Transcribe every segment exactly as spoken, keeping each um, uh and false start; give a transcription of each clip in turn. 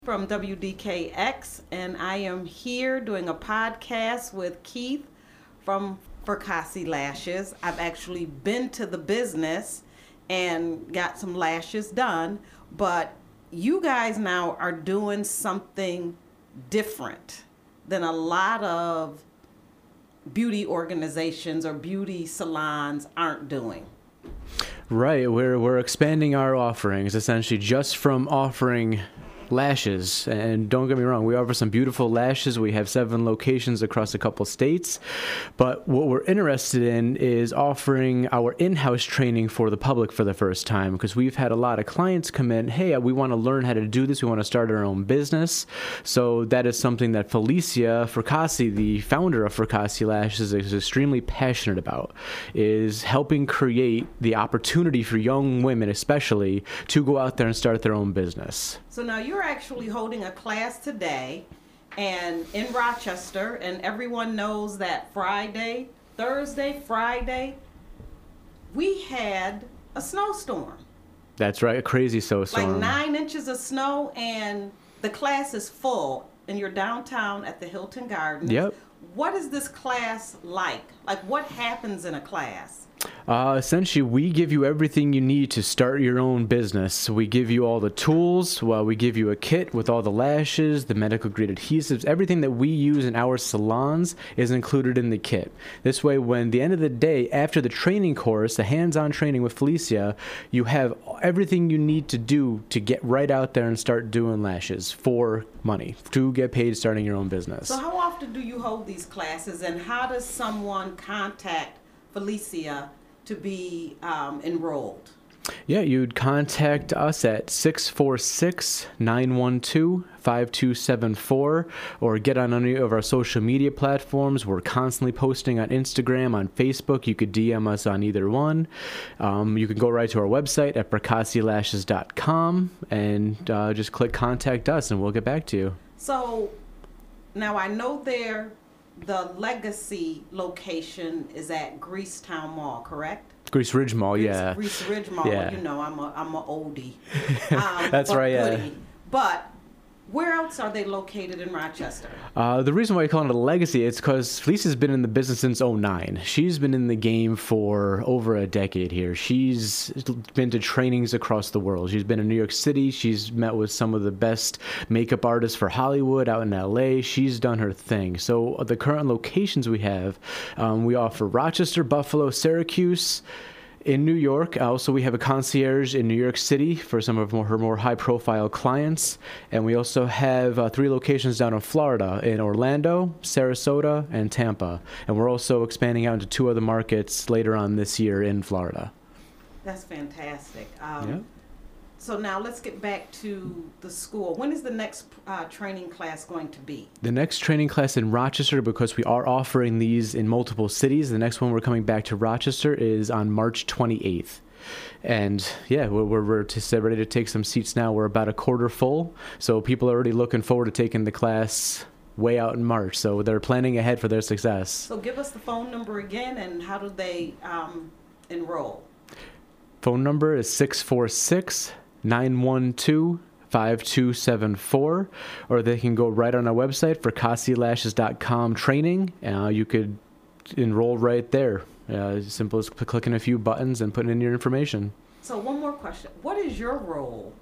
From W D K X, and I am here doing a podcast with Keith from Fracassi Lashes. I've actually been to the business and got some lashes done, but you guys now are doing something different than a lot of beauty organizations or beauty salons aren't doing. Right, we're we're expanding our offerings essentially just from offering lashes. And don't get me wrong, we offer some beautiful lashes. We have seven locations across a couple states. But what we're interested in is offering our in-house training for the public for the first time, because we've had a lot of clients come in, hey, we want to learn how to do this. We want to start our own business. So that is something that Felicia Fracassi, the founder of Fracassi Lashes, is extremely passionate about, is helping create the opportunity for young women especially to go out there and start their own business. So now you're actually holding a class today and in Rochester, and everyone knows that Friday, Thursday, Friday, we had a snowstorm. That's right, a crazy snowstorm. Like nine inches of snow, and the class is full, and you're downtown at the Hilton Gardens. Yep. What is this class like? Like, what happens in a class? Uh, essentially, we give you everything you need to start your own business. We give you all the tools. Well, we give you a kit with all the lashes, the medical-grade adhesives. Everything that we use in our salons is included in the kit. This way, when the end of the day, after the training course, the hands-on training with Felicia, you have everything you need to do to get right out there and start doing lashes for money, to get paid starting your own business. So how often do you hold these classes, and how does someone contact Felicia to be um, enrolled? Yeah, you'd contact us at six four six, nine one two, five two seven four or get on any of our social media platforms. We're constantly posting on Instagram, on Facebook. You could D M us on either one. Um, you can go right to our website at fracassi lashes dot com and uh, just click contact us and we'll get back to you. So now I know there the Legacy location is at Greasetown Mall, correct? Grease Ridge Mall, Grease, yeah. Grease Ridge Mall. Yeah. You know, I'm a I'm a oldie. Um, That's but right, yeah. goodie. But where else are they located in Rochester? Uh, the reason why I call it a legacy is because Felicia's been in the business since oh nine. She's been in the game for over a decade here. She's been to trainings across the world. She's been in New York City. She's met with some of the best makeup artists for Hollywood out in L A. She's done her thing. So uh, the current locations we have, um, we offer Rochester, Buffalo, Syracuse, in New York. Also, we have a concierge in New York City for some of her more high-profile clients. And we also have uh, three locations down in Florida, in Orlando, Sarasota, and Tampa. And we're also expanding out into two other markets later on this year in Florida. That's fantastic. Um, Yeah. So now let's get back to the school. When is the next uh, training class going to be? The next training class in Rochester, because we are offering these in multiple cities, the next one we're coming back to Rochester is on March twenty-eighth. And yeah, we're, we're, we're to, ready to take some seats now. We're about a quarter full, so people are already looking forward to taking the class way out in March. So they're planning ahead for their success. So give us the phone number again, and how do they um, enroll? Phone number is six four six, nine one two, five two seven four, or they can go right on our website, fracassi lashes dot com training. Uh, you could enroll right there. Uh, as simple as clicking a few buttons and putting in your information. So one more question. What is your role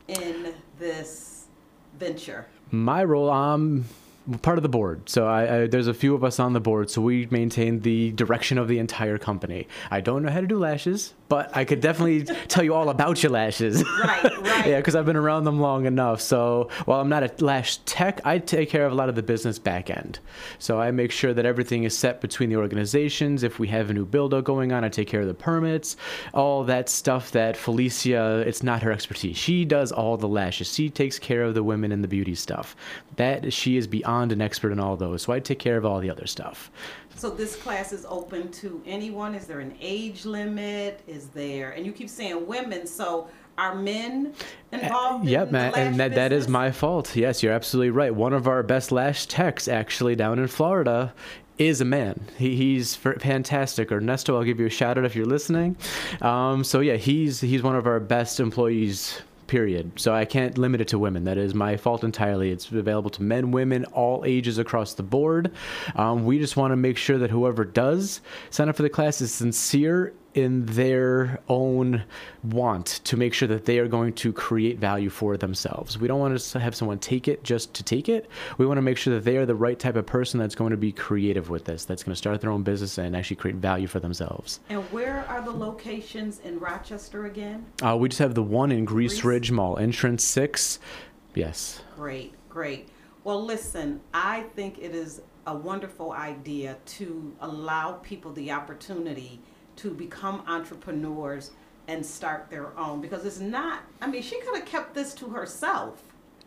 in this venture? My role, I'm part of the board. So I, I, there's a few of us on the board, so we maintain the direction of the entire company. I don't know how to do lashes, but I could definitely tell you all about your lashes. Right, right. Yeah, because I've been around them long enough. So while I'm not a lash tech, I take care of a lot of the business back end. So I make sure that everything is set between the organizations. If we have a new build-out going on, I take care of the permits, all that stuff that Felicia, it's not her expertise. She does all the lashes. She takes care of the women and the beauty stuff. That she is beyond an expert in all those. So I take care of all the other stuff. So this class is open to anyone? Is there an age limit? Is there, and you keep saying women, so are men involved? Uh, yep, in the lash and that, that is business? my fault. Yes, you're absolutely right. One of our best lash techs actually down in Florida is a man. He, he's f- fantastic. Ernesto, I'll give you a shout out if you're listening. Um, so yeah, he's he's one of our best employees period. So I can't limit it to women. That is my fault entirely. It's available to men, women, all ages across the board. Um, we just want to make sure that whoever does sign up for the class is sincere in their own want to make sure that they are going to create value for themselves. We don't want to have someone take it just to take it. We want to make sure that they are the right type of person that's going to be creative with this, that's going to start their own business and actually create value for themselves. And where are the locations in Rochester again? Uh, we just have the one in Grease, Grease Ridge Mall, entrance six. Yes. Great, great. Well, listen, I think it is a wonderful idea to allow people the opportunity to become entrepreneurs and start their own, because it's not, I mean, she could have kept this to herself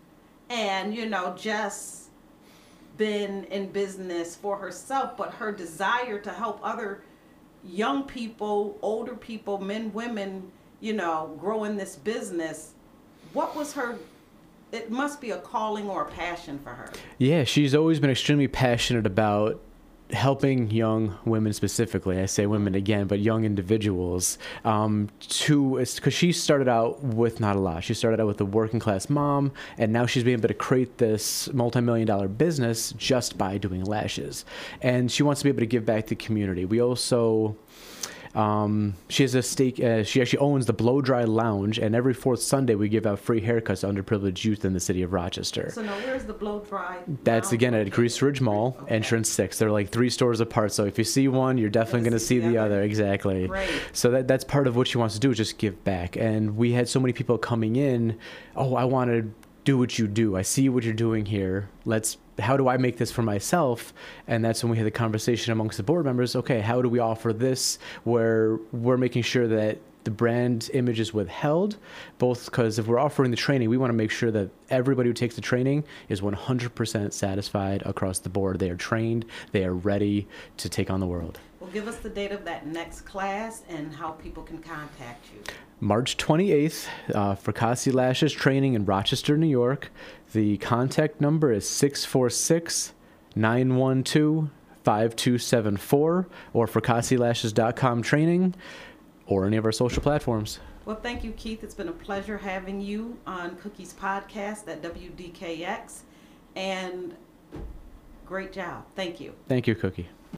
and, you know, just been in business for herself, but her desire to help other young people, older people, men, women, you know, grow in this business. What was her, it must be a calling or a passion for her. Yeah, she's always been extremely passionate about helping young women specifically. I say women again, but young individuals, um, to, because she started out with not a lot. She started out with a working class mom, and now she's been able to create this multi-million dollar business just by doing lashes. And she wants to be able to give back to the community. We also, Um, she has a stake. Uh, she actually owns the Blow Dry Lounge, and every fourth Sunday we give out free haircuts to underprivileged youth in the city of Rochester. So now, where's the Blow Dry? That's Lounge again at located? Grease Ridge Mall, Okay. entrance six. They're like three stores apart, so if you see one, you're definitely going to see the other. Exactly. Great. So that that's part of what she wants to do, is just give back. And we had so many people coming in. Oh, I want to do what you do. I see what you're doing here. Let's. How do I make this for myself? And that's when we had the conversation amongst the board members. Okay, how do we offer this where we're making sure that the brand image is withheld, both because if we're offering the training, we want to make sure that everybody who takes the training is one hundred percent satisfied across the board. They are trained, they are ready to take on the world. Well, give us the date of that next class and how people can contact you. March twenty-eighth, uh, for Fracassi Lashes training in Rochester, New York. The contact number is six four six, nine one two, five two seven four or fracassi lashes dot com training, or any of our social platforms. Well, thank you, Keith. It's been a pleasure having you on Cookie's podcast at W D K X, and great job. Thank you. Thank you, Cookie.